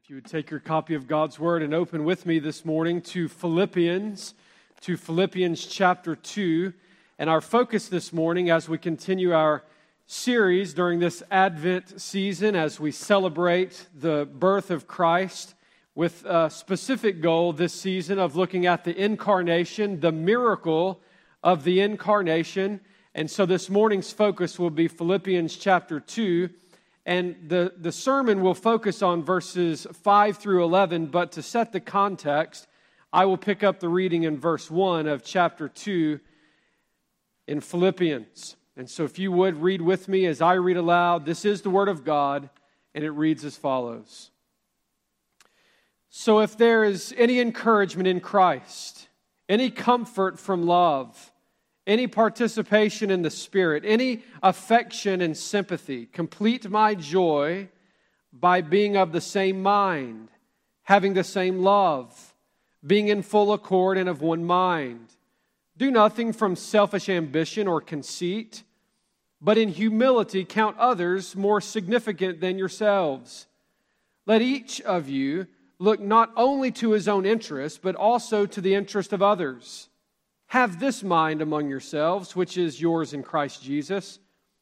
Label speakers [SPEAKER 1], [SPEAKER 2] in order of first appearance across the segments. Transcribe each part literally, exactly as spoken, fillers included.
[SPEAKER 1] If you would take your copy of God's Word and open with me this morning to Philippians, to Philippians chapter two. And our focus this morning as we continue our series during this Advent season, as we celebrate the birth of Christ, with a specific goal this season of looking at the incarnation, the miracle of the incarnation. And so this morning's focus will be Philippians chapter two. And the, the sermon will focus on verses five through eleven, but to set the context, I will pick up the reading in verse one of chapter two in Philippians. And so if you would read with me as I read aloud, this is the Word of God, and it reads as follows. So if there is any encouragement in Christ, any comfort from love, any participation in the Spirit, any affection and sympathy, complete my joy by being of the same mind, having the same love, being in full accord and of one mind. Do nothing from selfish ambition or conceit, but in humility count others more significant than yourselves. Let each of you look not only to his own interest, but also to the interest of others. Have this mind among yourselves, which is yours in Christ Jesus,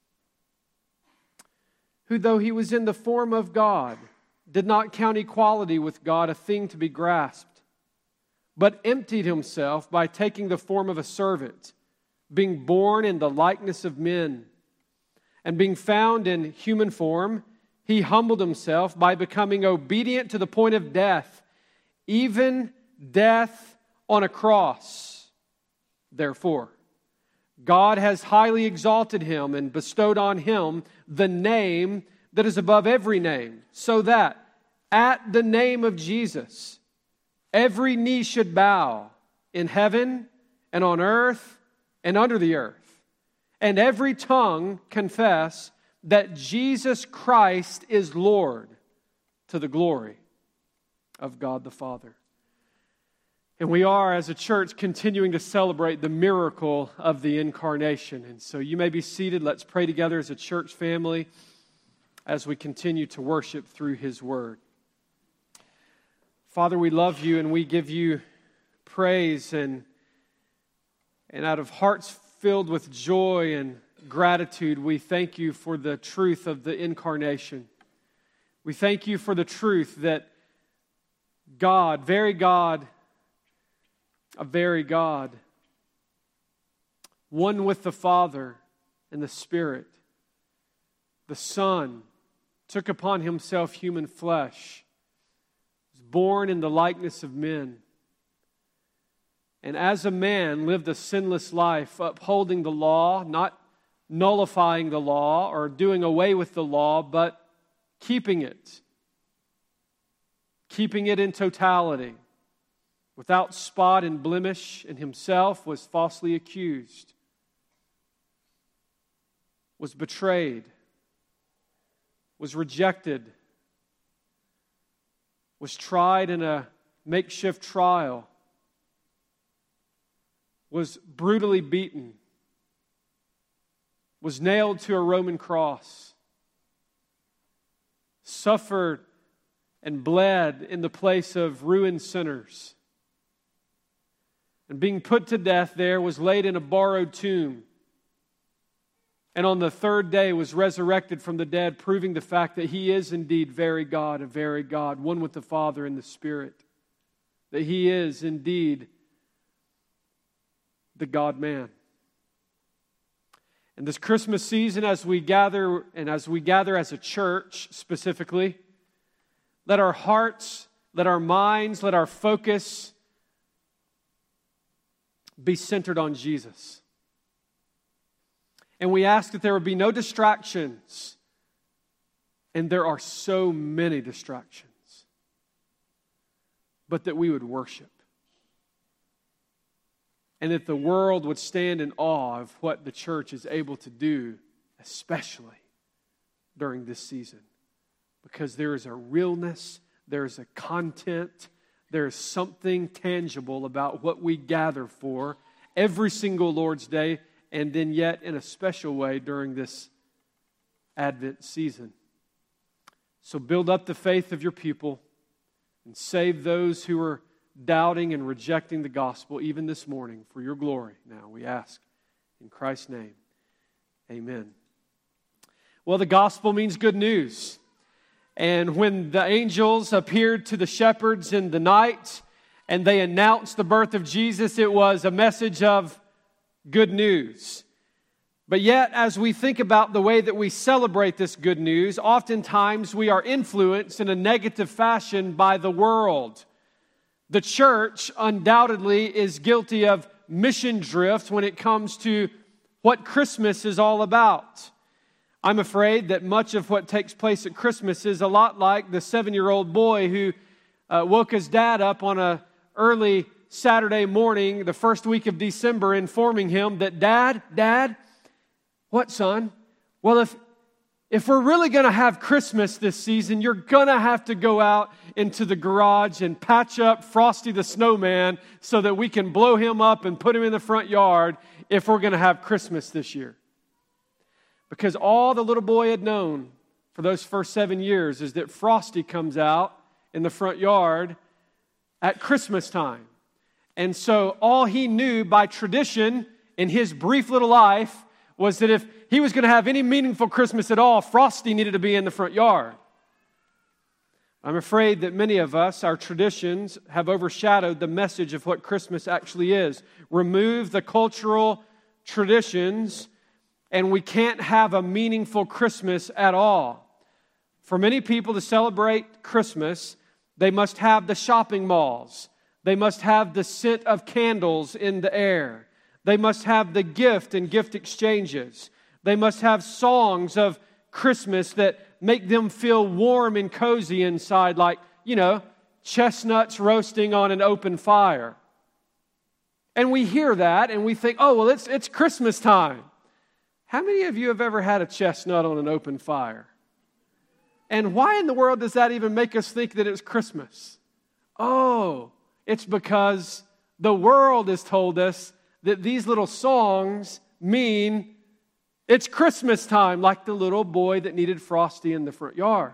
[SPEAKER 1] who, though he was in the form of God, did not count equality with God a thing to be grasped, but emptied himself by taking the form of a servant, being born in the likeness of men. And being found in human form, he humbled himself by becoming obedient to the point of death, even death on a cross. Therefore, God has highly exalted him and bestowed on him the name that is above every name, so that at the name of Jesus, every knee should bow in heaven and on earth and under the earth, and every tongue confess that Jesus Christ is Lord, to the glory of God the Father. And we are, as a church, continuing to celebrate the miracle of the incarnation. And so you may be seated. Let's pray together as a church family as we continue to worship through His Word. Father, we love You and we give You praise, and, and out of hearts filled with joy and gratitude, we thank You for the truth of the incarnation. We thank You for the truth that God, very God, a very God, one with the Father and the Spirit, the Son, took upon Himself human flesh, was born in the likeness of men, and as a man lived a sinless life, upholding the law, not nullifying the law or doing away with the law, but keeping it, keeping it in totality. Without spot and blemish, and himself was falsely accused, was betrayed, was rejected, was tried in a makeshift trial, was brutally beaten, was nailed to a Roman cross, suffered and bled in the place of ruined sinners, and being put to death there, was laid in a borrowed tomb. And on the third day was resurrected from the dead, proving the fact that He is indeed very God, a very God, one with the Father and the Spirit. That He is indeed the God-man. And this Christmas season, as we gather, and as we gather as a church specifically, let our hearts, let our minds, let our focus be centered on Jesus. And we ask that there would be no distractions. And there are so many distractions. But that we would worship. And that the world would stand in awe of what the church is able to do, especially during this season. Because there is a realness, there is a content, there is something tangible about what we gather for every single Lord's Day, and then yet in a special way during this Advent season. So build up the faith of your people. and save those who are doubting and rejecting the gospel even this morning for your glory. Now we ask in Christ's name, amen. Well, the gospel means good news. And when the angels appeared to the shepherds in the night and they announced the birth of Jesus, it was a message of good news. But yet, as we think about the way that we celebrate this good news, oftentimes we are influenced in a negative fashion by the world. The church undoubtedly is guilty of mission drift when it comes to what Christmas is all about. I'm afraid that much of what takes place at Christmas is a lot like the seven-year-old boy who uh, woke his dad up on an early Saturday morning, the first week of December, informing him that, Dad, Dad, what, son? Well, if if we're really going to have Christmas this season, you're going to have to go out into the garage and patch up Frosty the Snowman so that we can blow him up and put him in the front yard if we're going to have Christmas this year. Because all the little boy had known for those first seven years is that Frosty comes out in the front yard at Christmas time. And so all he knew by tradition in his brief little life was that if he was going to have any meaningful Christmas at all, Frosty needed to be in the front yard. I'm afraid that many of us, our traditions, have overshadowed the message of what Christmas actually is. Remove the cultural traditions, and we can't have a meaningful Christmas at all. For many people to celebrate Christmas, they must have the shopping malls. They must have the scent of candles in the air. They must have the gift and gift exchanges. They must have songs of Christmas that make them feel warm and cozy inside, like, you know, chestnuts roasting on an open fire. And we hear that and we think, oh, well, it's it's Christmas time. How many of you have ever had a chestnut on an open fire? And why in the world does that even make us think that it's Christmas? Oh, it's because the world has told us that these little songs mean it's Christmas time, like the little boy that needed Frosty in the front yard.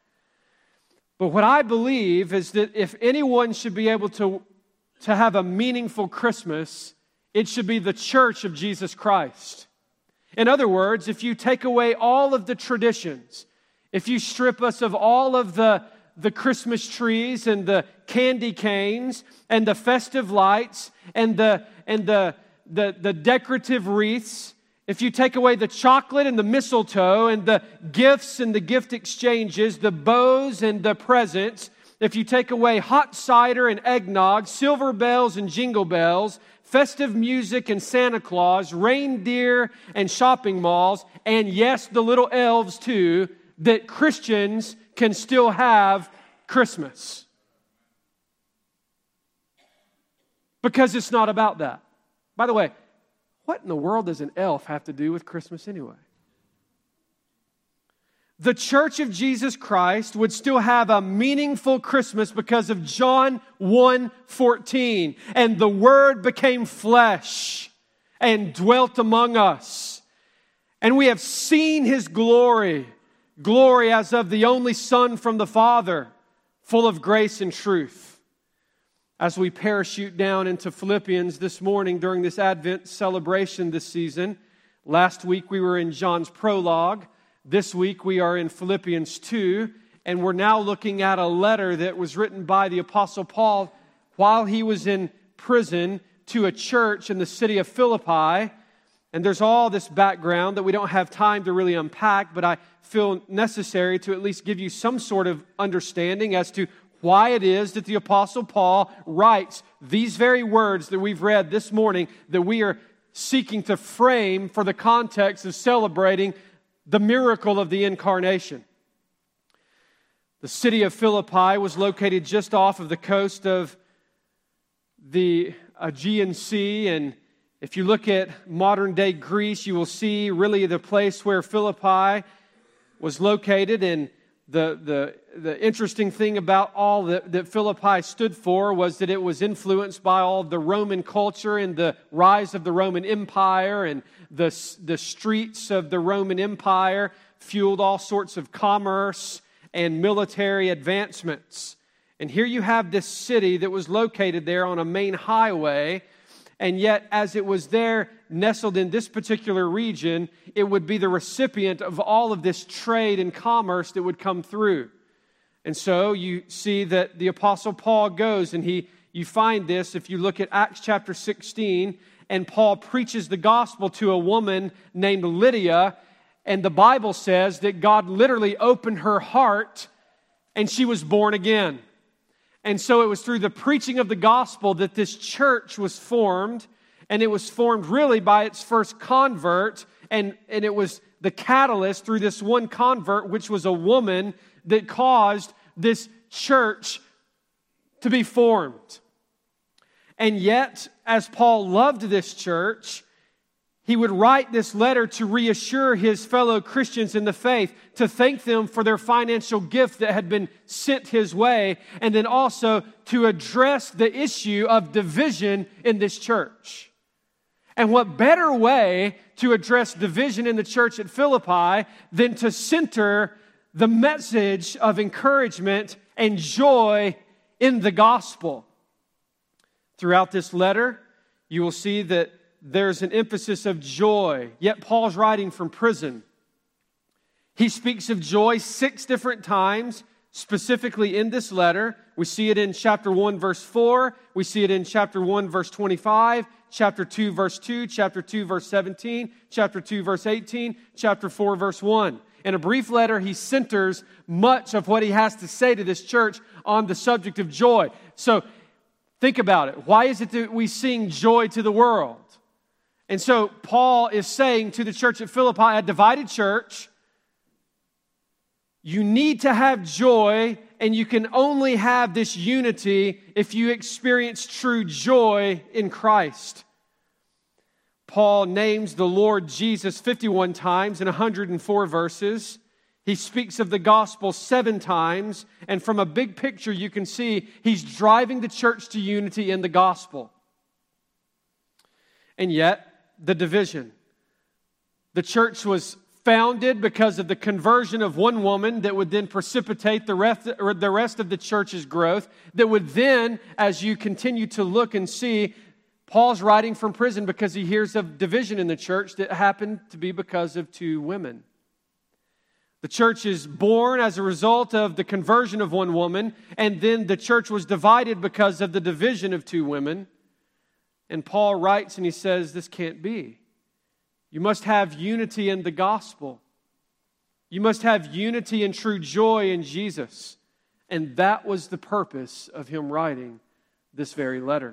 [SPEAKER 1] But what I believe is that if anyone should be able to, to have a meaningful Christmas, it should be the church of Jesus Christ. In other words, if you take away all of the traditions, if you strip us of all of the, the Christmas trees and the candy canes and the festive lights and the and the, the, the decorative wreaths, if you take away the chocolate and the mistletoe and the gifts and the gift exchanges, the bows and the presents, if you take away hot cider and eggnog, silver bells and jingle bells, festive music and Santa Claus, reindeer and shopping malls, and yes, the little elves too, that Christians can still have Christmas. Because it's not about that. By the way, what in the world does an elf have to do with Christmas anyway? The Church of Jesus Christ would still have a meaningful Christmas because of John one fourteen. And the Word became flesh and dwelt among us. And we have seen His glory, glory as of the only Son from the Father, full of grace and truth. As we parachute down into Philippians this morning during this Advent celebration this season, last week we were in John's prologue. This week we are in Philippians two, and we're now looking at a letter that was written by the Apostle Paul while he was in prison to a church in the city of Philippi. And there's all this background that we don't have time to really unpack, but I feel necessary to at least give you some sort of understanding as to why it is that the Apostle Paul writes these very words that we've read this morning that we are seeking to frame for the context of celebrating the miracle of the incarnation. The city of Philippi was located just off of the coast of the Aegean Sea, and if you look at modern-day Greece, you will see really the place where Philippi was located. And the the the interesting thing about all that, that Philippi stood for was that it was influenced by all of the Roman culture and the rise of the Roman Empire, and the, the streets of the Roman Empire fueled all sorts of commerce and military advancements. And here you have this city that was located there on a main highway, and yet as it was there nestled in this particular region, it would be the recipient of all of this trade and commerce that would come through. And so you see that the Apostle Paul goes, and he you find this if you look at Acts chapter sixteen, and Paul preaches the gospel to a woman named Lydia, and the Bible says that God literally opened her heart, and she was born again. And so it was through the preaching of the gospel that this church was formed, and it was formed really by its first convert, and, and it was the catalyst through this one convert, which was a woman, that caused this church to be formed. And yet, as Paul loved this church, he would write this letter to reassure his fellow Christians in the faith, to thank them for their financial gift that had been sent his way, and then also to address the issue of division in this church. And what better way to address division in the church at Philippi than to center the message of encouragement and joy in the gospel? Throughout this letter, you will see that there's an emphasis of joy, yet Paul's writing from prison. He speaks of joy six different times, specifically in this letter. We see it in chapter one, verse four. We see it in chapter one, verse twenty-five, chapter two, verse two, chapter two, verse seventeen, chapter two, verse eighteen, chapter four, verse one. In a brief letter, he centers much of what he has to say to this church on the subject of joy. So think about it. Why is it that we sing joy to the world? And so Paul is saying to the church at Philippi, a divided church, you need to have joy, and you can only have this unity if you experience true joy in Christ. Paul names the Lord Jesus fifty-one times in one hundred four verses. He speaks of the gospel seven times, and from a big picture you can see he's driving the church to unity in the gospel. And yet, the division. The church was founded because of the conversion of one woman that would then precipitate the rest, or the rest of the church's growth, that would then, as you continue to look and see, Paul's writing from prison because he hears of division in the church that happened to be because of two women. The church is born as a result of the conversion of one woman, and then the church was divided because of the division of two women. And Paul writes and he says, this can't be. You must have unity in the gospel. You must have unity and true joy in Jesus. And that was the purpose of him writing this very letter.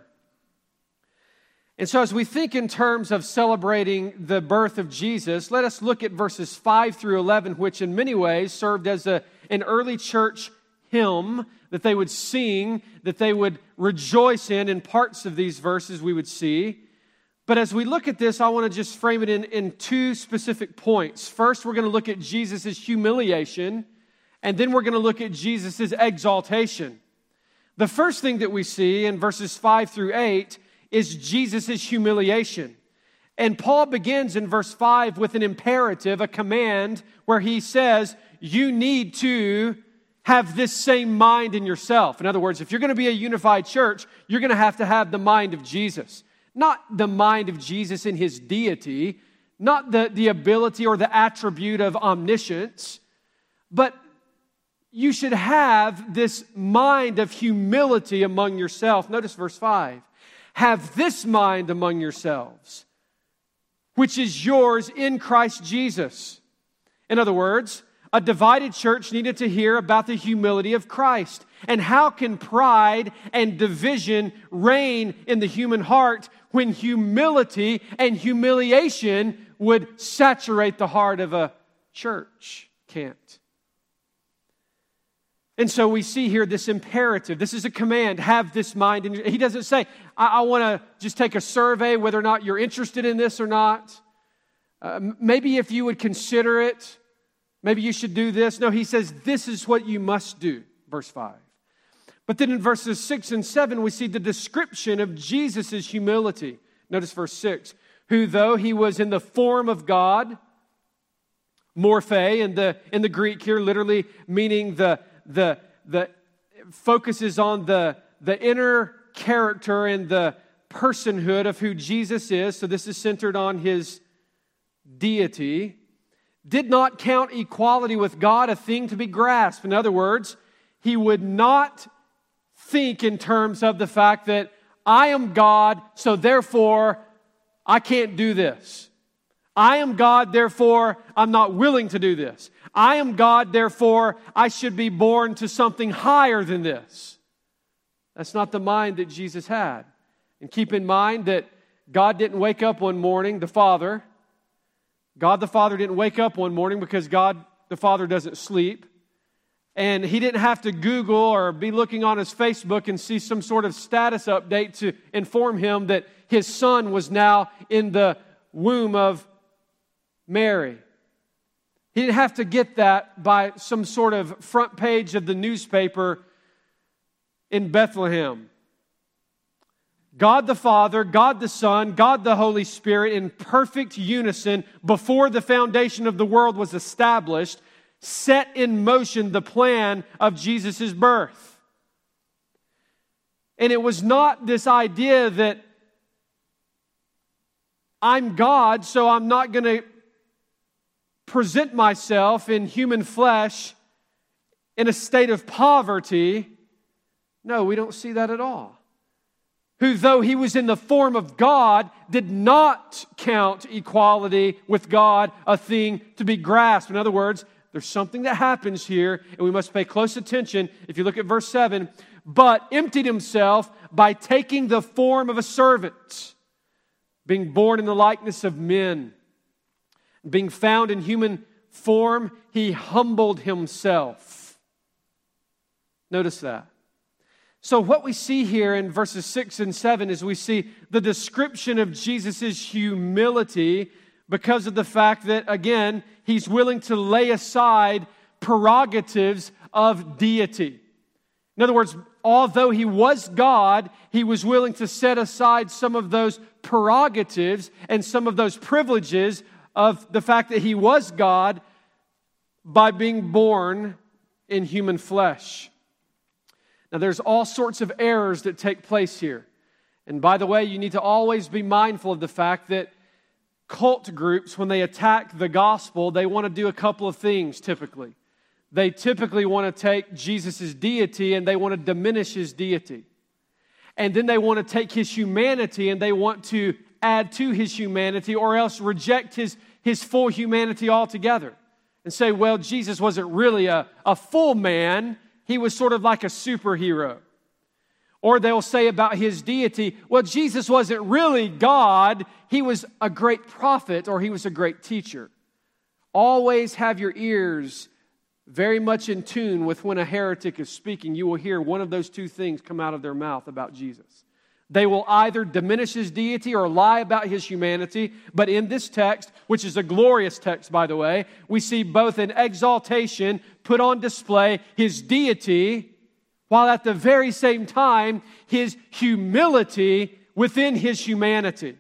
[SPEAKER 1] And so as we think in terms of celebrating the birth of Jesus, let us look at verses five through eleven, which in many ways served as a, an early church hymn that they would sing, that they would rejoice in. In parts of these verses we would see. But as we look at this, I want to just frame it in, in two specific points. First, we're going to look at Jesus' humiliation, and then we're going to look at Jesus' exaltation. The first thing that we see in verses five through eight is Jesus' humiliation. And Paul begins in verse five with an imperative, a command, where he says, you need to have this same mind in yourself. In other words, if you're going to be a unified church, you're going to have to have the mind of Jesus. Not the mind of Jesus in his deity, not the, the ability or the attribute of omniscience, but you should have this mind of humility among yourself. Notice verse five. Have this mind among yourselves, which is yours in Christ Jesus. In other words, a divided church needed to hear about the humility of Christ. And how can pride and division reign in the human heart when humility and humiliation would saturate the heart of a church? Can't. And so we see here this imperative. This is a command. Have this mind. In your, he doesn't say, I, I want to just take a survey whether or not you're interested in this or not. Uh, maybe if you would consider it, maybe you should do this. No, he says, this is what you must do. Verse five. But then in verses six and seven, we see the description of Jesus' humility. Notice verse six. Who, though he was in the form of God, morphe in the, in the Greek here, literally meaning the, the, the focuses on the, the inner character and the personhood of who Jesus is. So this is centered on his deity. Did not count equality with God a thing to be grasped. In other words, he would not think in terms of the fact that I am God, so therefore I can't do this. I am God, therefore I'm not willing to do this. I am God, therefore I should be born to something higher than this. That's not the mind that Jesus had. And keep in mind that God didn't wake up one morning, the Father. God the Father didn't wake up one morning because God the Father doesn't sleep. And he didn't have to Google or be looking on his Facebook and see some sort of status update to inform him that his son was now in the womb of Mary. He didn't have to get that by some sort of front page of the newspaper in Bethlehem. God the Father, God the Son, God the Holy Spirit in perfect unison before the foundation of the world was established, set in motion the plan of Jesus' birth. And it was not this idea that I'm God, so I'm not going to present myself in human flesh in a state of poverty. No, we don't see that at all. Who, though he was in the form of God, did not count equality with God a thing to be grasped. In other words, there's something that happens here, and we must pay close attention. If you look at verse seven, but emptied himself by taking the form of a servant, being born in the likeness of men, being found in human form, he humbled himself. Notice that. So what we see here in verses six and seven is we see the description of Jesus' humility because of the fact that, again, he's willing to lay aside prerogatives of deity. In other words, although he was God, he was willing to set aside some of those prerogatives and some of those privileges of the fact that he was God by being born in human flesh. Now, there's all sorts of errors that take place here. And by the way, you need to always be mindful of the fact that cult groups, when they attack the gospel, they want to do a couple of things typically. They typically want to take Jesus' deity and they want to diminish his deity. And then they want to take his humanity and they want to add to his humanity or else reject his, his full humanity altogether. And say, well, Jesus wasn't really a, a full man. He was sort of like a superhero. Or they'll say about his deity, well, Jesus wasn't really God. He was a great prophet or he was a great teacher. Always have your ears very much in tune with when a heretic is speaking. You will hear one of those two things come out of their mouth about Jesus. They will either diminish his deity or lie about his humanity. But in this text, which is a glorious text, by the way, we see both an exaltation, put on display his deity, while at the very same time, his humility within his humanity.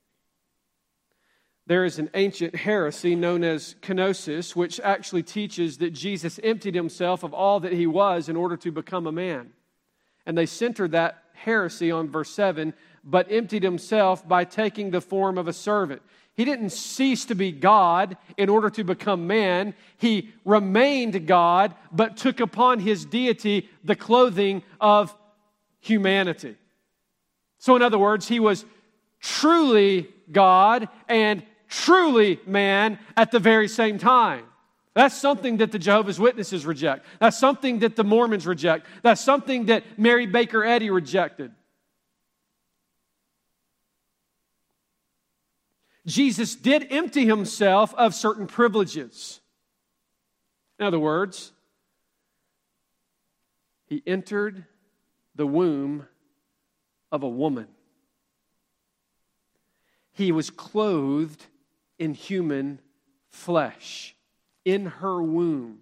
[SPEAKER 1] There is an ancient heresy known as kenosis, which actually teaches that Jesus emptied himself of all that he was in order to become a man. And they center that heresy on verse seven, but emptied himself by taking the form of a servant. He didn't cease to be God in order to become man. He remained God, but took upon his deity the clothing of humanity. So in other words, he was truly God and truly man at the very same time. That's something that the Jehovah's Witnesses reject. That's something that the Mormons reject. That's something that Mary Baker Eddy rejected. Jesus did empty himself of certain privileges. In other words, he entered the womb of a woman. He was clothed in human flesh. In her womb.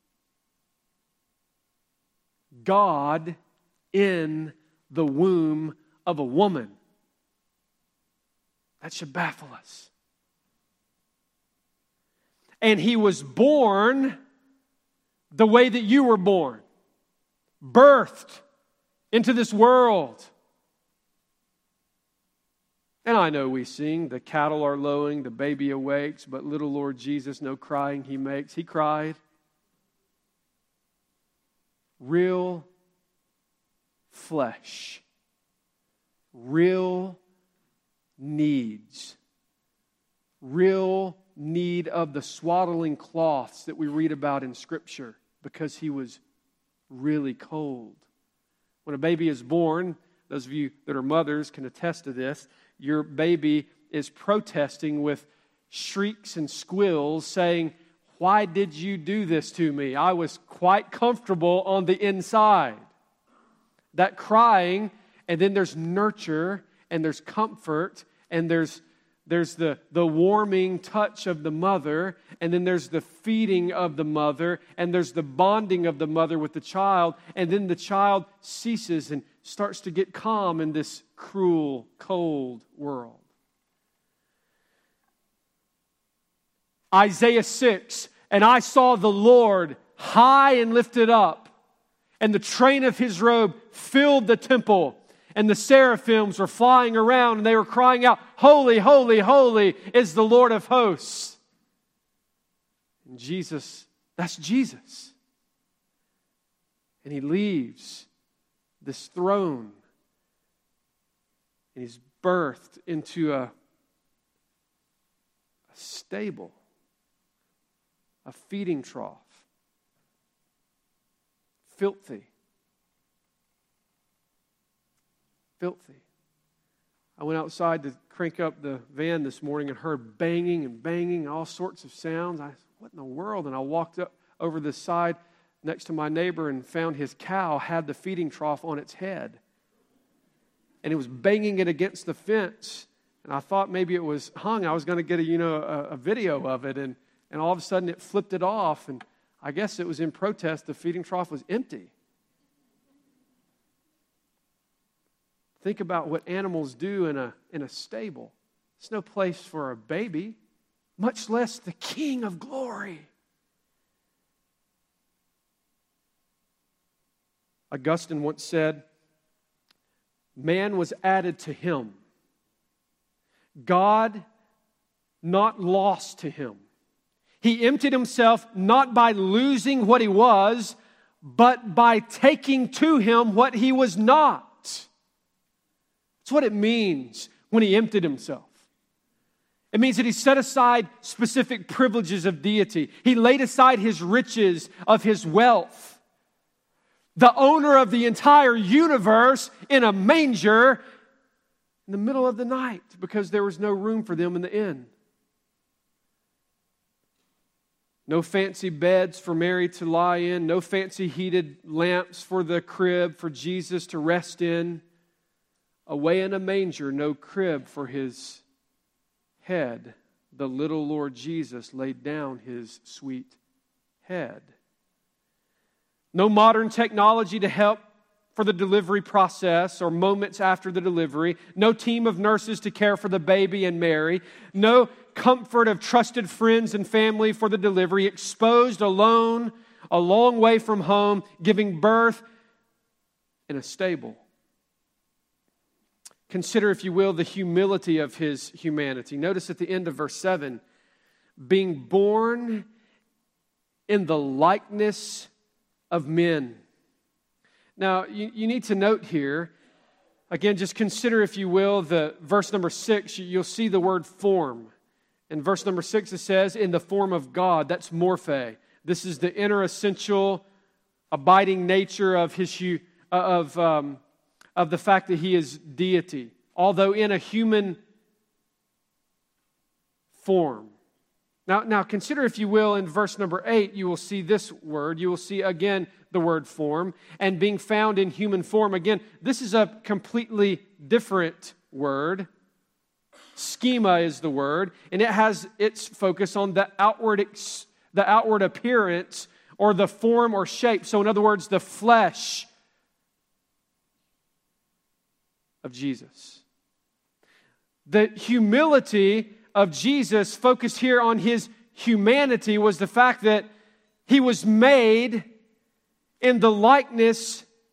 [SPEAKER 1] God in the womb of a woman. That should baffle us. And he was born the way that you were born. birthed into this world. And I know we sing, the cattle are lowing, the baby awakes, but little Lord Jesus, no crying he makes. He cried. Real flesh. Real needs. Real need of the swaddling cloths that we read about in Scripture because he was really cold. When a baby is born, those of you that are mothers can attest to this, your baby is protesting with shrieks and squeals saying, "Why did you do this to me? I was quite comfortable on the inside." That crying, and then there's nurture, and there's comfort, and there's There's the, the warming touch of the mother, and then there's the feeding of the mother, and there's the bonding of the mother with the child, and then the child ceases and starts to get calm in this cruel, cold world. Isaiah six, "And I saw the Lord high and lifted up, and the train of his robe filled the temple. And the seraphims were flying around and they were crying out, 'Holy, holy, holy is the Lord of hosts.'" And Jesus, that's Jesus. And he leaves this throne. And he's birthed into a, a stable, a feeding trough. Filthy. Filthy. I went outside to crank up the van this morning and heard banging and banging and all sorts of sounds. I said, "What in the world?" And I walked up over the side next to my neighbor and found his cow had the feeding trough on its head. And it was banging it against the fence. And I thought maybe it was hung. I was going to get a, you know, a, a video of it. And, and all of a sudden it flipped it off. And I guess it was in protest. The feeding trough was empty. Think about what animals do in a, in a stable. It's no place for a baby, much less the King of glory. Augustine once said, "Man was added to him. God not lost to him. He emptied himself not by losing what he was, but by taking to him what he was not." That's what it means when he emptied himself. It means that he set aside specific privileges of deity. He laid aside his riches of his wealth. The owner of the entire universe in a manger in the middle of the night because there was no room for them in the inn. No fancy beds for Mary to lie in. No fancy heated lamps for the crib for Jesus to rest in. Away in a manger, no crib for his head. The little Lord Jesus laid down his sweet head. No modern technology to help for the delivery process or moments after the delivery. No team of nurses to care for the baby and Mary. No comfort of trusted friends and family for the delivery. Exposed, alone, a long way from home, giving birth in a stable. Consider, if you will, the humility of his humanity. Notice at the end of verse seven, being born in the likeness of men. Now, you, you need to note here, again, just consider, if you will, the verse number six, you'll see the word form. In verse number six, it says, in the form of God. That's morphe. This is the inner essential, abiding nature of his of um, of the fact that he is deity, although in a human form. Now, now consider, if you will, in verse number eight, you will see this word. You will see again the word form, and being found in human form. Again, this is a completely different word. Schema is the word, and it has its focus on the outward, ex, the outward appearance or the form or shape. So in other words, the flesh of Jesus. The humility of Jesus, focused here on his humanity, was the fact that he was made in the likeness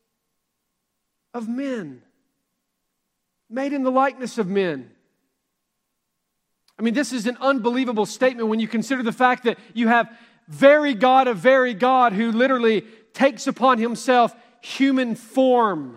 [SPEAKER 1] of men. Made in the likeness of men. I mean, this is an unbelievable statement when you consider the fact that you have very God of very God who literally takes upon himself human form.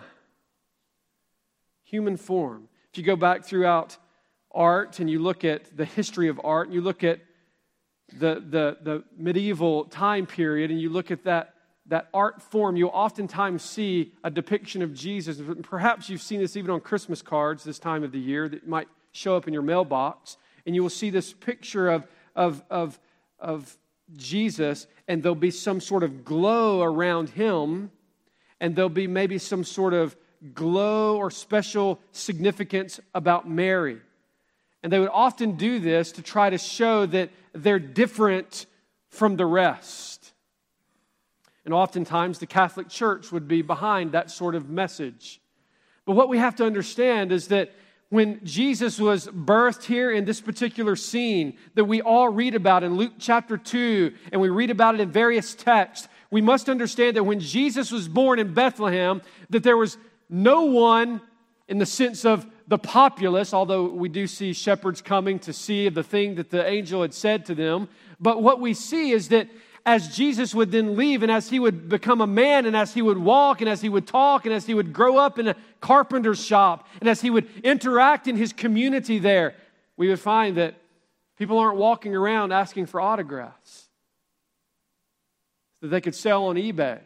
[SPEAKER 1] Human form. If you go back throughout art and you look at the history of art and you look at the, the, the medieval time period and you look at that, that art form, you'll oftentimes see a depiction of Jesus. Perhaps you've seen this even on Christmas cards this time of the year that might show up in your mailbox. And you will see this picture of, of, of, of Jesus, and there'll be some sort of glow around him, and there'll be maybe some sort of glow or special significance about Mary. And they would often do this to try to show that they're different from the rest. And oftentimes the Catholic Church would be behind that sort of message. But what we have to understand is that when Jesus was birthed here in this particular scene that we all read about in Luke chapter two, and we read about it in various texts, we must understand that when Jesus was born in Bethlehem, that there was no one in the sense of the populace, although we do see shepherds coming to see the thing that the angel had said to them. But what we see is that as Jesus would then leave and as he would become a man and as he would walk and as he would talk and as he would grow up in a carpenter's shop and as he would interact in his community there, we would find that people aren't walking around asking for autographs that they could sell on eBay.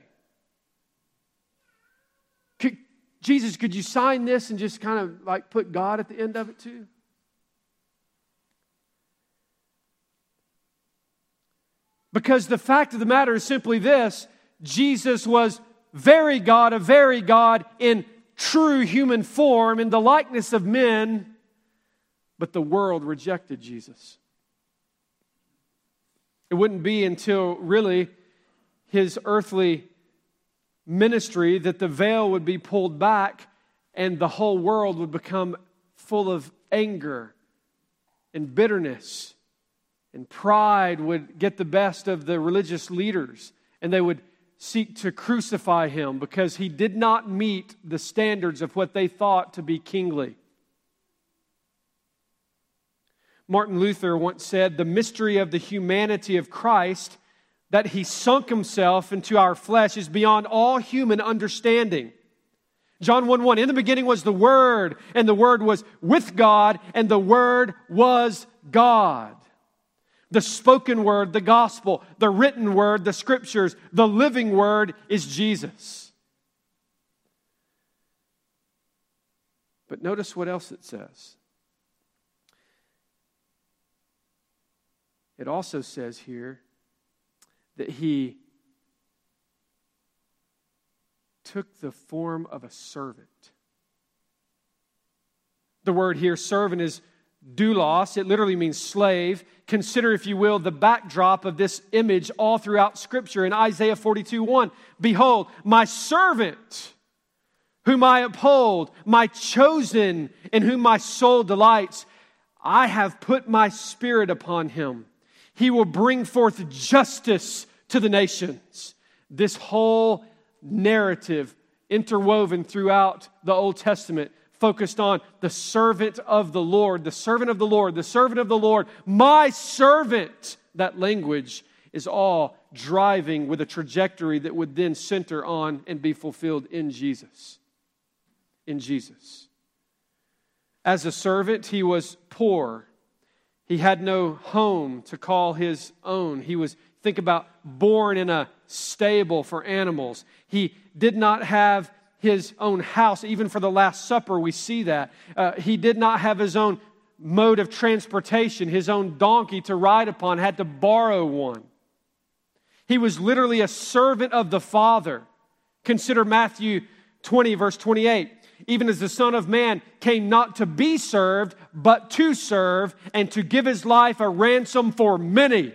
[SPEAKER 1] Could, Jesus, could you sign this and just kind of like put God at the end of it too? Because the fact of the matter is simply this: Jesus was very God of very God in true human form, in the likeness of men, but the world rejected Jesus. It wouldn't be until really his earthly ministry that the veil would be pulled back and the whole world would become full of anger and bitterness. And pride would get the best of the religious leaders, and they would seek to crucify him because he did not meet the standards of what they thought to be kingly. Martin Luther once said, "The mystery of the humanity of Christ, that he sunk himself into our flesh, is beyond all human understanding." John one one, "In the beginning was the Word, and the Word was with God, and the Word was God." The spoken word, the gospel, the written word, the scriptures, the living word is Jesus. But notice what else it says. It also says here that he took the form of a servant. The word here, servant, is doulos. It literally means slave. Consider, if you will, the backdrop of this image all throughout Scripture. In Isaiah forty-two one, "Behold, my servant, whom I uphold, my chosen, in whom my soul delights. I have put my spirit upon him. He will bring forth justice to the nations." This whole narrative interwoven throughout the Old Testament focused on the servant of the Lord, the servant of the Lord, the servant of the Lord, my servant. That language is all driving with a trajectory that would then center on and be fulfilled in Jesus. In Jesus. As a servant, he was poor. He had no home to call his own. He was, think about, born in a stable for animals. He did not have his own house. Even for the Last Supper, we see that. Uh, he did not have his own mode of transportation, his own donkey to ride upon, had to borrow one. He was literally a servant of the Father. Consider Matthew twenty, verse twenty-eight. "Even as the Son of Man came not to be served, but to serve, and to give his life a ransom for many."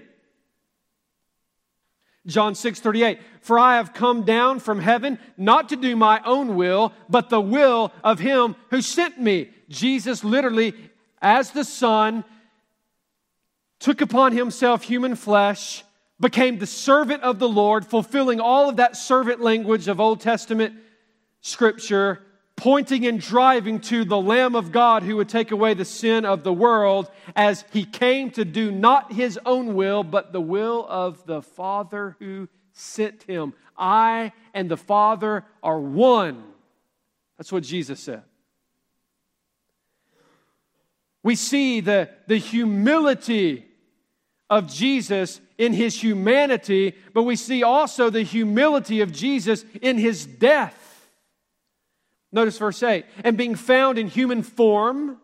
[SPEAKER 1] John six thirty-eight, "For I have come down from heaven not to do my own will, but the will of him who sent me." Jesus literally, as the Son, took upon himself human flesh, became the servant of the Lord, fulfilling all of that servant language of Old Testament Scripture, pointing and driving to the Lamb of God who would take away the sin of the world, as He came to do not His own will, but the will of the Father who sent Him. I and the Father are one. That's what Jesus said. We see the, the humility of Jesus in His humanity, but we see also the humility of Jesus in His death. Notice verse eight. And being found in human form,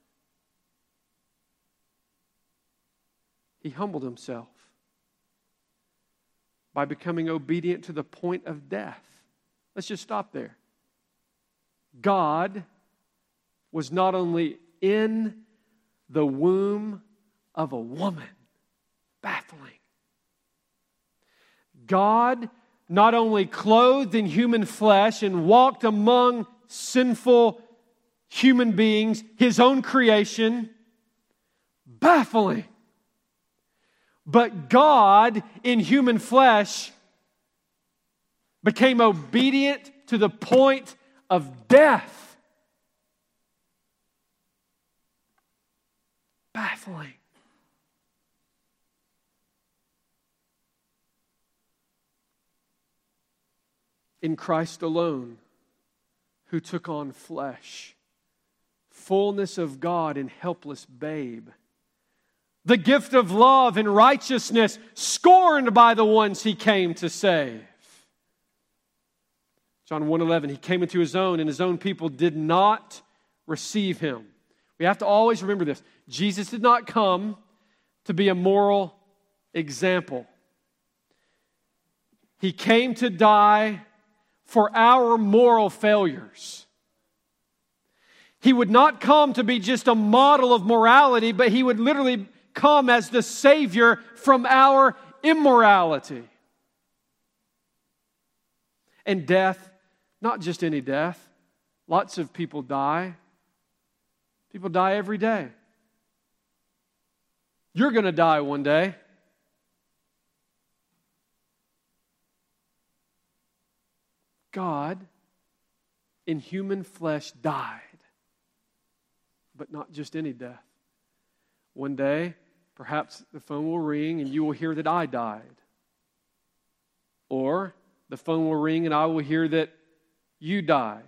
[SPEAKER 1] He humbled Himself by becoming obedient to the point of death. Let's just stop there. God was not only in the womb of a woman. Baffling. God not only clothed in human flesh and walked among sinful human beings, His own creation. Baffling. But God in human flesh became obedient to the point of death. Baffling. In Christ alone, who took on flesh, fullness of God in helpless babe, the gift of love and righteousness, scorned by the ones He came to save. John one eleven, He came into His own, and His own people did not receive Him. We have to always remember this. Jesus did not come to be a moral example. He came to die for our moral failures. He would not come to be just a model of morality, but He would literally come as the Savior from our immorality. And death, not just any death. Lots of people die. People die every day. You're going to die one day. God, in human flesh, died. But not just any death. One day, perhaps the phone will ring and you will hear that I died. Or the phone will ring and I will hear that you died.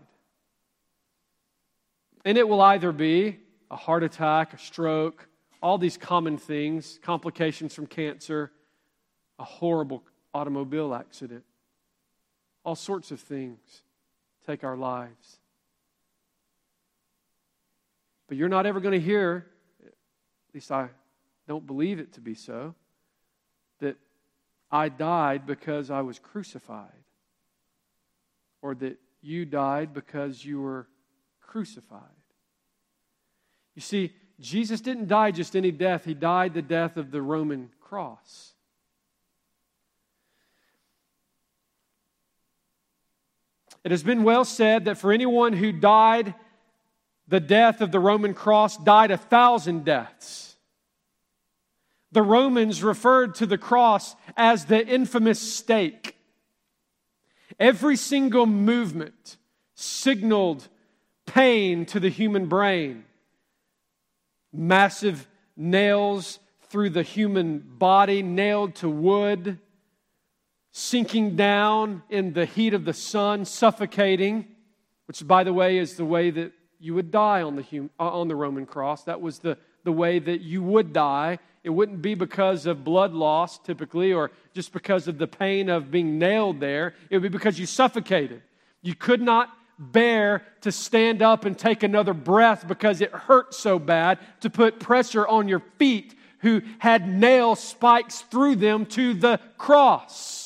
[SPEAKER 1] And it will either be a heart attack, a stroke, all these common things, complications from cancer, a horrible automobile accident. All sorts of things take our lives. But you're not ever going to hear, at least I don't believe it to be so, that I died because I was crucified. Or that you died because you were crucified. You see, Jesus didn't die just any death. He died the death of the Roman cross. It has been well said that for anyone who died the death of the Roman cross, died a thousand deaths. The Romans referred to the cross as the infamous stake. Every single movement signaled pain to the human brain. Massive nails through the human body, nailed to wood, sinking down in the heat of the sun, suffocating, which, by the way, is the way that you would die on the hum- on the Roman cross. That was the, the way that you would die. It wouldn't be because of blood loss, typically, or just because of the pain of being nailed there. It would be because you suffocated. You could not bear to stand up and take another breath because it hurt so bad to put pressure on your feet who had nail spikes through them to the cross.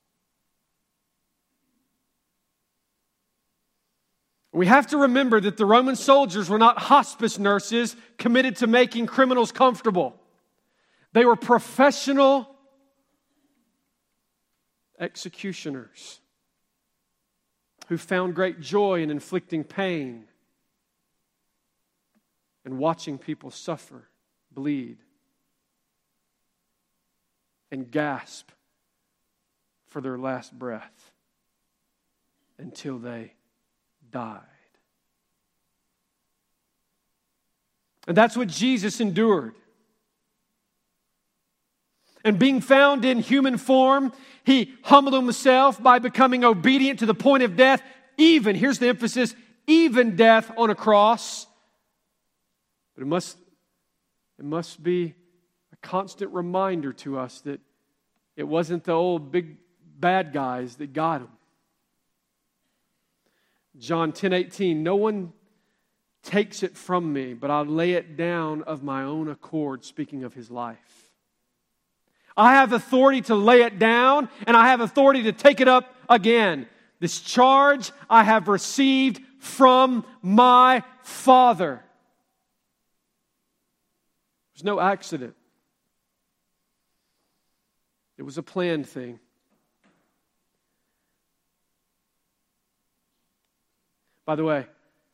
[SPEAKER 1] We have to remember that the Roman soldiers were not hospice nurses committed to making criminals comfortable. They were professional executioners who found great joy in inflicting pain and watching people suffer, bleed, and gasp for their last breath until they died. And that's what Jesus endured. And being found in human form, He humbled Himself by becoming obedient to the point of death, even, here's the emphasis, even death on a cross. But it must, it must be a constant reminder to us that it wasn't the old big bad guys that got Him. John ten eighteen, no one takes it from me, but I lay it down of my own accord, speaking of His life. I have authority to lay it down, and I have authority to take it up again. This charge I have received from my Father. There's no accident. It was a planned thing. By the way,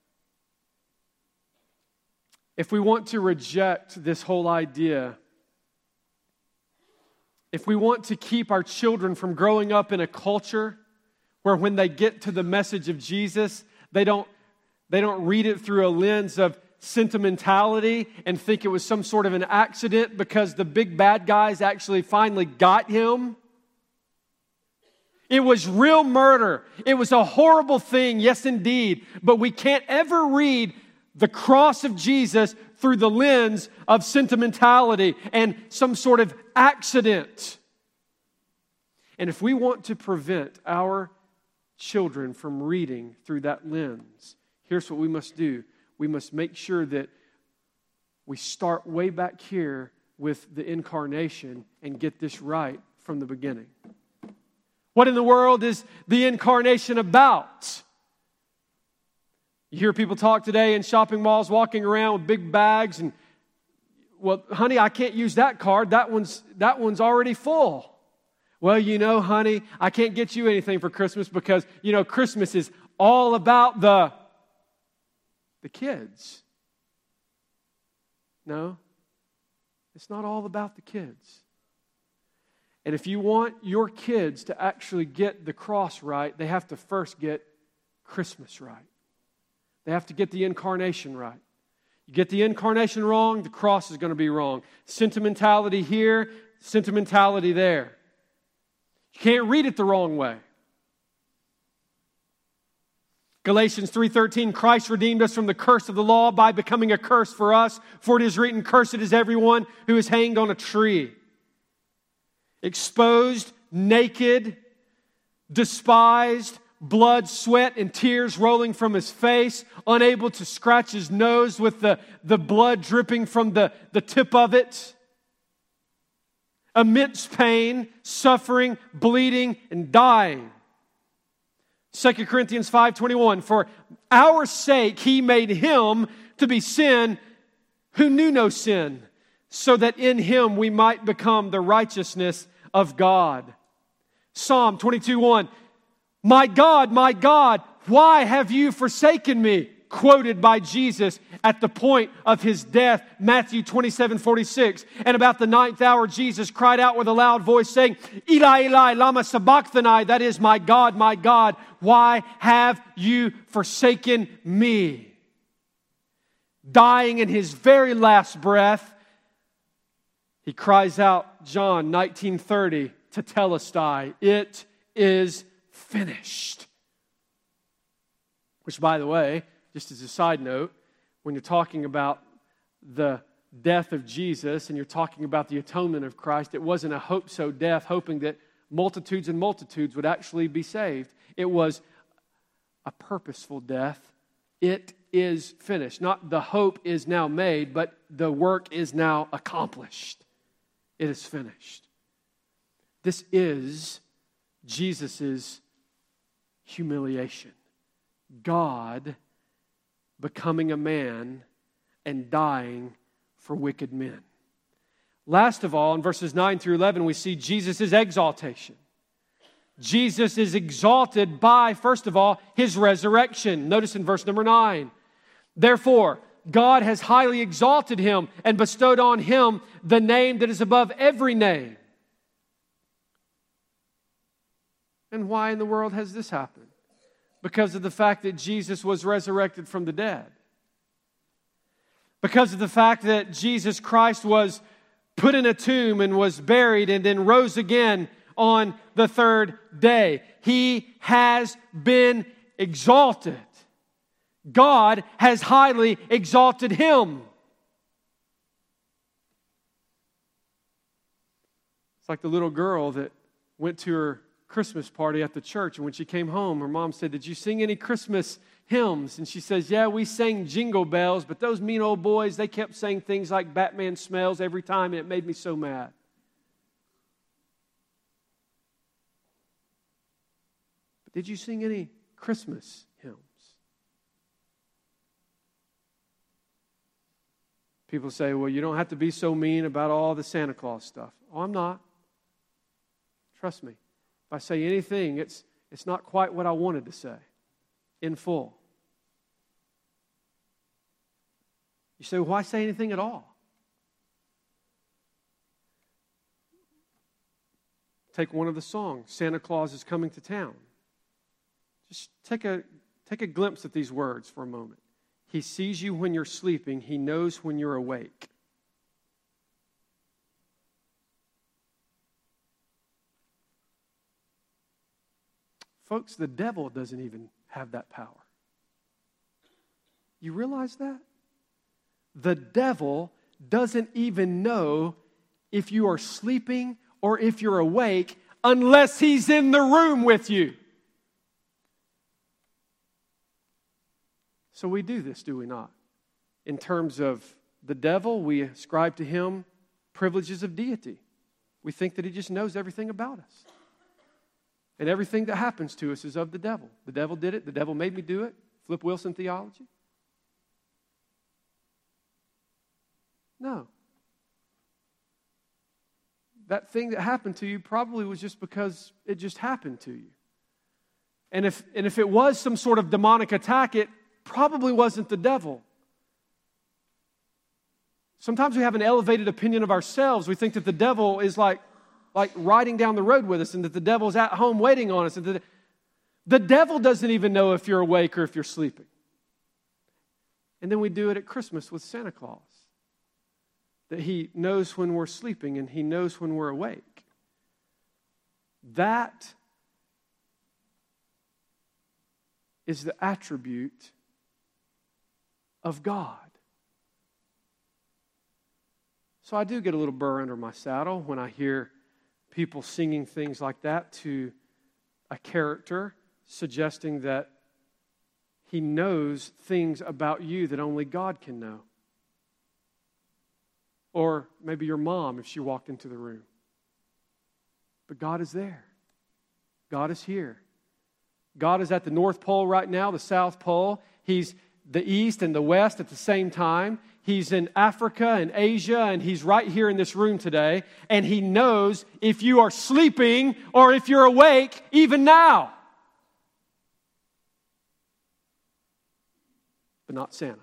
[SPEAKER 1] if we want to reject this whole idea, if we want to keep our children from growing up in a culture where when they get to the message of Jesus, they don't, they don't read it through a lens of sentimentality and think it was some sort of an accident because the big bad guys actually finally got him. It was real murder. It was a horrible thing, yes indeed. But we can't ever read the cross of Jesus through the lens of sentimentality and some sort of accident. And if we want to prevent our children from reading through that lens, here's what we must do. We must make sure that we start way back here with the incarnation and get this right from the beginning. What in the world is the incarnation about? You hear people talk today in shopping malls walking around with big bags and, well, honey, I can't use that card. That one's, that one's already full. Well, you know, honey, I can't get you anything for Christmas because, you know, Christmas is all about the, the kids. No, it's not all about the kids. And if you want your kids to actually get the cross right, they have to first get Christmas right. They have to get the incarnation right. You get the incarnation wrong, the cross is going to be wrong. Sentimentality here, sentimentality there. You can't read it the wrong way. Galatians three thirteen, Christ redeemed us from the curse of the law by becoming a curse for us, for it is written, cursed is everyone who is hanged on a tree. Exposed, naked, despised, blood, sweat, and tears rolling from his face, unable to scratch his nose with the, the blood dripping from the, the tip of it. Immense pain, suffering, bleeding, and dying. Second Corinthians five twenty-one, for our sake he made him to be sin who knew no sin, so that in him we might become the righteousness of God. Psalm twenty-two one, my God, my God, why have you forsaken me? Quoted by Jesus at the point of his death, Matthew twenty-seven forty-six. And about the ninth hour, Jesus cried out with a loud voice saying, Eli, Eli, lama sabachthani, that is, my God, my God, why have you forsaken me? Dying in his very last breath, he cries out, John nineteen thirty, tetelestai, it is finished. Which, by the way, just as a side note, when you're talking about the death of Jesus and you're talking about the atonement of Christ, it wasn't a hope-so death, hoping that multitudes and multitudes would actually be saved. It was a purposeful death. It is finished. Not the hope is now made, but the work is now accomplished. It is finished. This is Jesus' humiliation. God becoming a man and dying for wicked men. Last of all, in verses nine through eleven, we see Jesus' exaltation. Jesus is exalted by, first of all, his resurrection. Notice in verse number nine. Therefore, God has highly exalted him and bestowed on him the name that is above every name. And why in the world has this happened? Because of the fact that Jesus was resurrected from the dead. because of the fact that Jesus Christ was put in a tomb and was buried and then rose again on the third day. He has been exalted. God has highly exalted Him. It's like the little girl that went to her Christmas party at the church, and when she came home, her mom said, "Did you sing any Christmas hymns?" And she says, "Yeah, we sang Jingle Bells, but those mean old boys, they kept saying things like Batman Smells every time, and it made me so mad." But did you sing any Christmas hymns? People say, "Well, you don't have to be so mean about all the Santa Claus stuff." Oh, I'm not. Trust me. If I say anything, it's, it's not quite what I wanted to say in full. You say, well, why say anything at all? Take one of the songs, Santa Claus is Coming to Town. Just take a, take a glimpse at these words for a moment. He sees you when you're sleeping. He knows when you're awake. Folks, the devil doesn't even have that power. You realize that? The devil doesn't even know if you are sleeping or if you're awake unless he's in the room with you. So we do this, do we not? In terms of the devil, we ascribe to him privileges of deity. We think that he just knows everything about us. And everything that happens to us is of the devil. The devil did it. The devil made me do it. Flip Wilson theology. No. That thing that happened to you probably was just because it just happened to you. And if, and if it was some sort of demonic attack, it probably wasn't the devil. Sometimes we have an elevated opinion of ourselves. We think that the devil is like, like riding down the road with us and that the devil's at home waiting on us. And the, the devil doesn't even know if you're awake or if you're sleeping. And then we do it at Christmas with Santa Claus. That he knows when we're sleeping and he knows when we're awake. That is the attribute of God. So I do get a little burr under my saddle when I hear people singing things like that to a character, suggesting that he knows things about you that only God can know. Or maybe your mom if she walked into the room. But God is there. God is here. God is at the North Pole right now, the South Pole. He's the East and the West at the same time. He's in Africa and Asia, and He's right here in this room today. And He knows if you are sleeping or if you're awake, even now. But not Santa.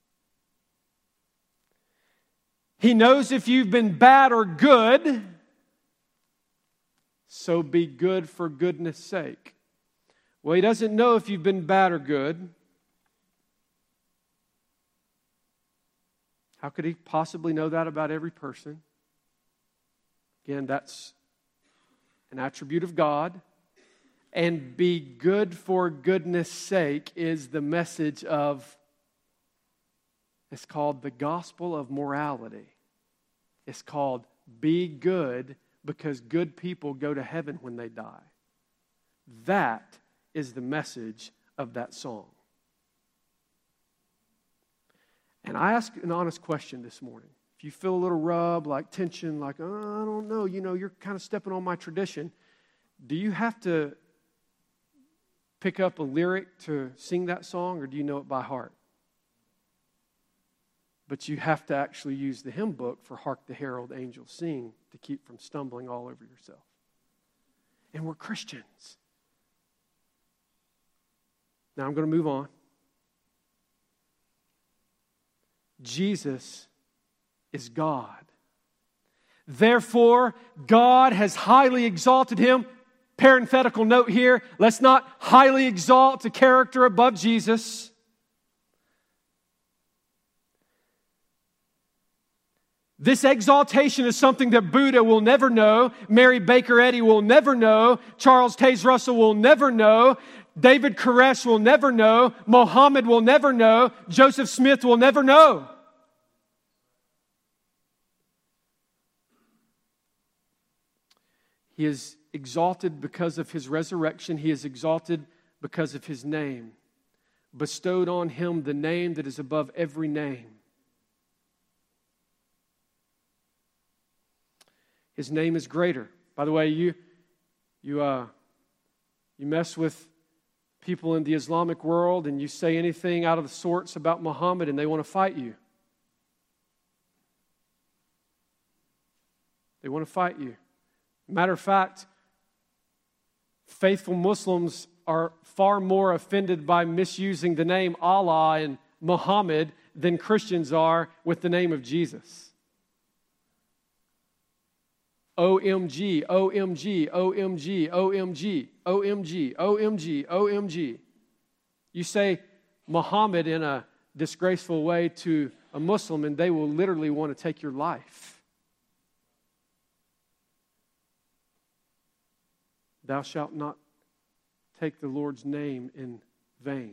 [SPEAKER 1] He knows if you've been bad or good, so be good for goodness sake. Well, He doesn't know if you've been bad or good. How could He possibly know that about every person? Again, that's an attribute of God. And be good for goodness sake is the message of, it's called the gospel of morality. It's called be good because good people go to heaven when they die. That is the message of that song. And I ask an honest question this morning. If you feel a little rub, like tension, like, oh, I don't know, you know, you're kind of stepping on my tradition, do you have to pick up a lyric to sing that song, or do you know it by heart? But you have to actually use the hymn book for Hark the Herald Angels Sing to keep from stumbling all over yourself. And we're Christians. Now I'm going to move on. Jesus is God. Therefore, God has highly exalted Him. Parenthetical note here, let's not highly exalt a character above Jesus. This exaltation is something that Buddha will never know, Mary Baker Eddy will never know, Charles Taze Russell will never know, David Koresh will never know, Mohammed will never know, Joseph Smith will never know. He is exalted because of His resurrection. He is exalted because of His name. Bestowed on Him the name that is above every name. His name is greater. By the way, you you uh, you mess with people in the Islamic world and you say anything out of the sorts about Muhammad and they want to fight you. They want to fight you. Matter of fact, faithful Muslims are far more offended by misusing the name Allah and Muhammad than Christians are with the name of Jesus. O M G, O M G, O M G, O M G, O M G, O M G, O M G. You say Muhammad in a disgraceful way to a Muslim and they will literally want to take your life. Thou shalt not take the Lord's name in vain.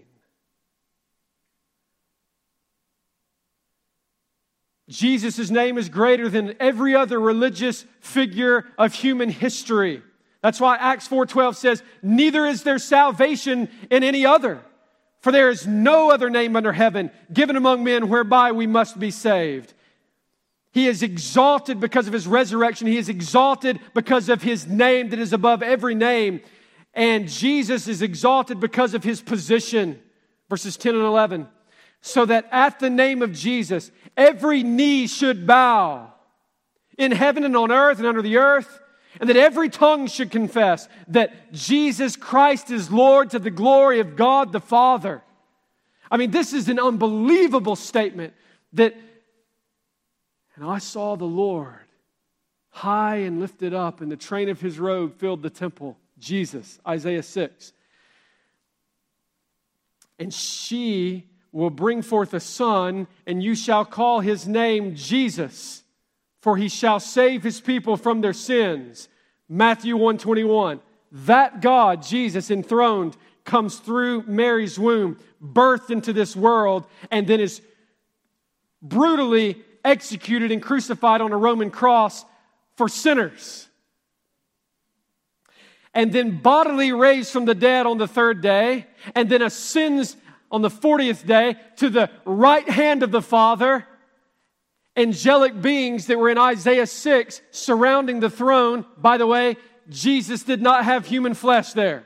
[SPEAKER 1] Jesus' name is greater than every other religious figure of human history. That's why Acts four twelve says, neither is there salvation in any other, for there is no other name under heaven given among men whereby we must be saved. He is exalted because of His resurrection. He is exalted because of His name that is above every name. And Jesus is exalted because of His position. Verses ten and eleven. So that at the name of Jesus, every knee should bow in heaven and on earth and under the earth, and that every tongue should confess that Jesus Christ is Lord to the glory of God the Father. I mean, this is an unbelievable statement that, and I saw the Lord high and lifted up, and the train of His robe filled the temple. Jesus, Isaiah six. And she will bring forth a son, and you shall call His name Jesus, for He shall save His people from their sins. Matthew one twenty-one. That God, Jesus, enthroned, comes through Mary's womb, birthed into this world, and then is brutally executed and crucified on a Roman cross for sinners. And then bodily raised from the dead on the third day, and then ascends on the fortieth day to the right hand of the Father. Angelic beings that were in Isaiah six surrounding the throne. By the way, Jesus did not have human flesh there.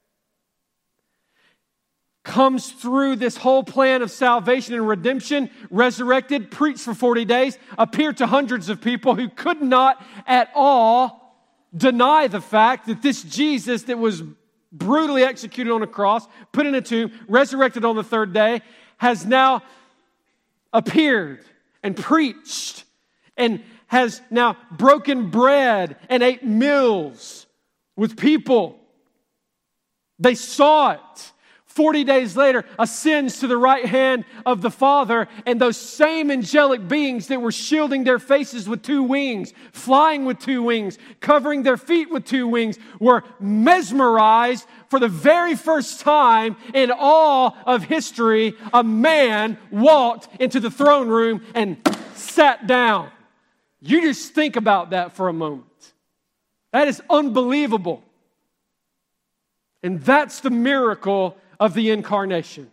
[SPEAKER 1] Comes through this whole plan of salvation and redemption, resurrected, preached for forty days, appeared to hundreds of people who could not at all deny the fact that this Jesus that was brutally executed on a cross, put in a tomb, resurrected on the third day, has now appeared and preached and has now broken bread and ate meals with people. They saw it. Forty days later, ascends to the right hand of the Father, and those same angelic beings that were shielding their faces with two wings, flying with two wings, covering their feet with two wings, were mesmerized for the very first time in all of history. A man walked into the throne room and sat down. You just think about that for a moment. That is unbelievable. And that's the miracle of the incarnation.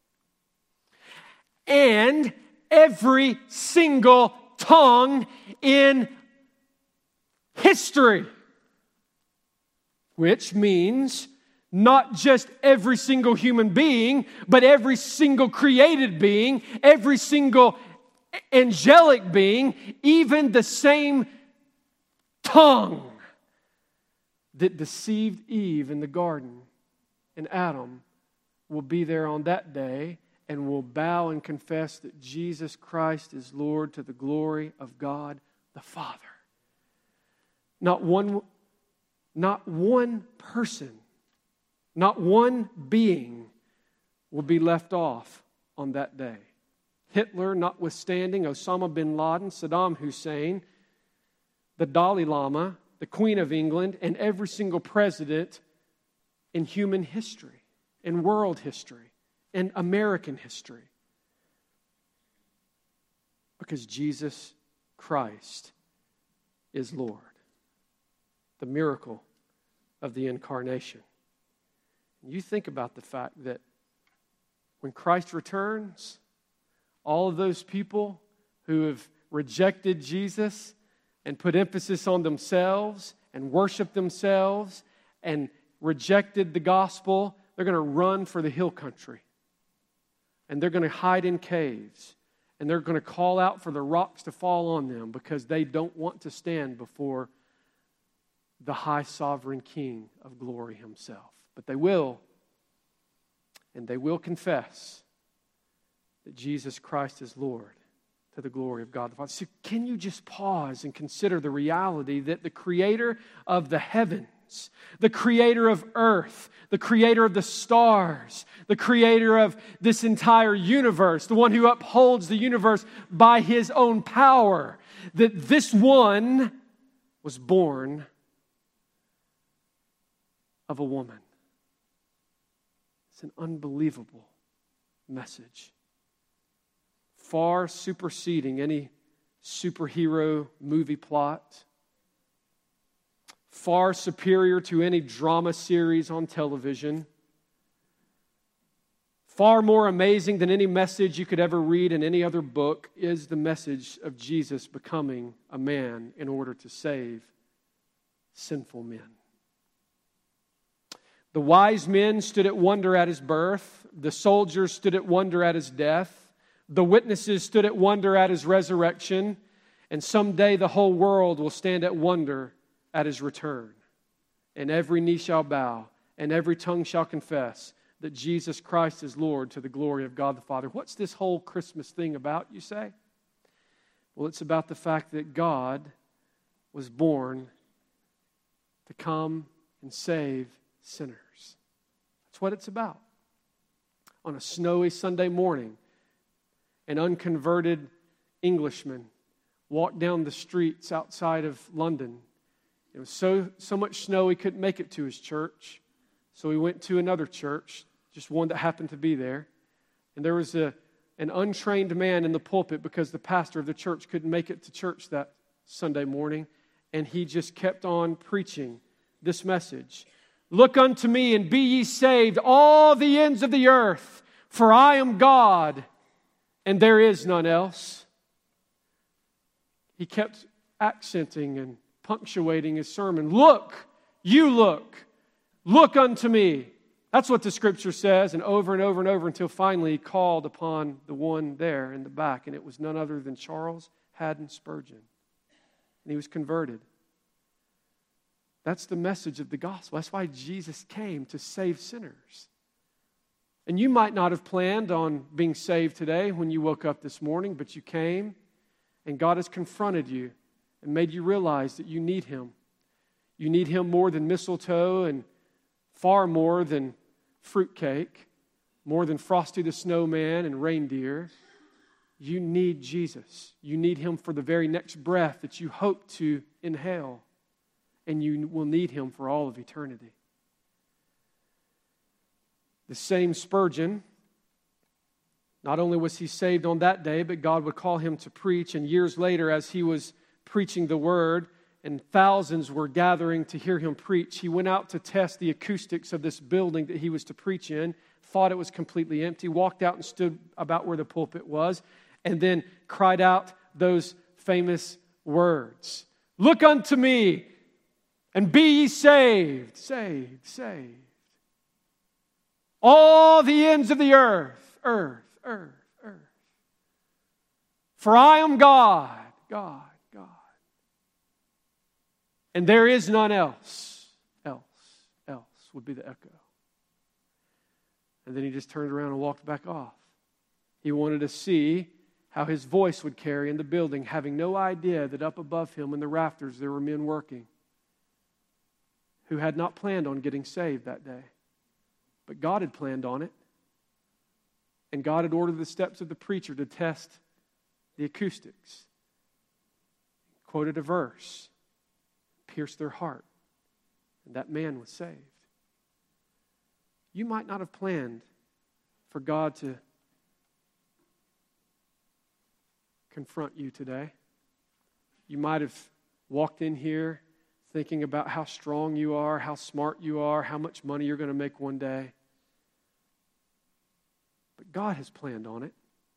[SPEAKER 1] And every single tongue in history, which means not just every single human being, but every single created being, every single angelic being, even the same tongue that deceived Eve in the garden and Adam will be there on that day and will bow and confess that Jesus Christ is Lord to the glory of God the Father. Not one, not one person, not one being will be left off on that day. Hitler notwithstanding, Osama bin Laden, Saddam Hussein, the Dalai Lama, the Queen of England, and every single president in human history, in world history, in American history. Because Jesus Christ is Lord. The miracle of the incarnation. You think about the fact that when Christ returns, all of those people who have rejected Jesus and put emphasis on themselves and worshiped themselves and rejected the gospel, they're going to run for the hill country. And they're going to hide in caves. And they're going to call out for the rocks to fall on them because they don't want to stand before the high sovereign King of glory himself. But they will. And they will confess that Jesus Christ is Lord to the glory of God the Father. So can you just pause and consider the reality that the creator of the heavens, the creator of earth, the creator of the stars, the creator of this entire universe, the one who upholds the universe by his own power, that this one was born of a woman. It's an unbelievable message. Far superseding any superhero movie plot. Far superior to any drama series on television. Far more amazing than any message you could ever read in any other book is the message of Jesus becoming a man in order to save sinful men. The wise men stood at wonder at his birth. The soldiers stood at wonder at his death. The witnesses stood at wonder at his resurrection. And someday the whole world will stand at wonder at his return. And every knee shall bow, and every tongue shall confess that Jesus Christ is Lord to the glory of God the Father. What's this whole Christmas thing about, you say? Well, it's about the fact that God was born to come and save sinners. That's what it's about. On a snowy Sunday morning, an unconverted Englishman walked down the streets outside of London. It was so, so much snow he couldn't make it to his church. So he went to another church, just one that happened to be there. And there was a, an untrained man in the pulpit because the pastor of the church couldn't make it to church that Sunday morning. And he just kept on preaching this message. Look unto me and be ye saved, all the ends of the earth, for I am God, and there is none else. He kept accenting and punctuating his sermon. Look, you look, look unto me. That's what the Scripture says, and over and over and over until finally he called upon the one there in the back, and it was none other than Charles Haddon Spurgeon. And he was converted. That's the message of the gospel. That's why Jesus came, to save sinners. And you might not have planned on being saved today when you woke up this morning, but you came, and God has confronted you and made you realize that you need Him. You need Him more than mistletoe and far more than fruitcake, more than Frosty the Snowman and reindeer. You need Jesus. You need Him for the very next breath that you hope to inhale. And you will need Him for all of eternity. The same Spurgeon, not only was he saved on that day, but God would call him to preach. And years later, as he was preaching the Word, and thousands were gathering to hear him preach, he went out to test the acoustics of this building that he was to preach in, thought it was completely empty, walked out and stood about where the pulpit was, and then cried out those famous words. Look unto me, and be ye saved, saved, saved. All the ends of the earth, earth, earth, earth. For I am God, God, God. And there is none else, else, else would be the echo. And then he just turned around and walked back off. He wanted to see how his voice would carry in the building, having no idea that up above him in the rafters there were men working who had not planned on getting saved that day. But God had planned on it. And God had ordered the steps of the preacher to test the acoustics. Quoted a verse, pierced their heart, and that man was saved. You might not have planned for God to confront you today. You might have walked in here thinking about how strong you are, how smart you are, how much money you're going to make one day. But God has planned on it.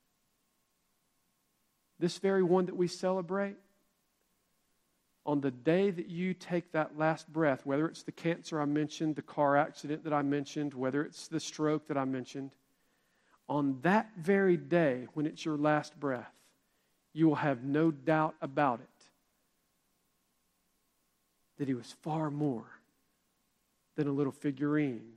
[SPEAKER 1] This very one that we celebrate, on the day that you take that last breath, whether it's the cancer I mentioned, the car accident that I mentioned, whether it's the stroke that I mentioned, on that very day when it's your last breath, you will have no doubt about it that he was far more than a little figurine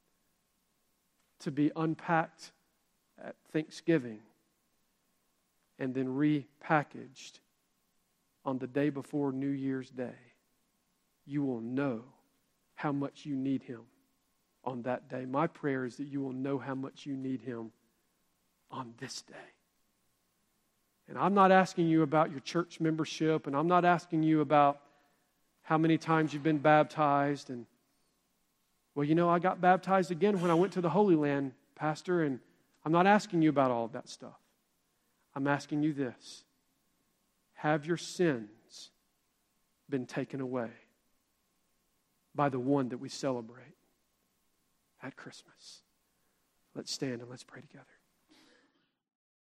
[SPEAKER 1] to be unpacked at Thanksgiving and then repackaged on the day before New Year's Day. You will know how much you need him on that day. My prayer is that you will know how much you need him on this day. And I'm not asking you about your church membership, and I'm not asking you about how many times you've been baptized. And, well, you know, I got baptized again when I went to the Holy Land, Pastor, and I'm not asking you about all of that stuff. I'm asking you this. Have your sins been taken away by the one that we celebrate at Christmas? Let's stand and let's pray together.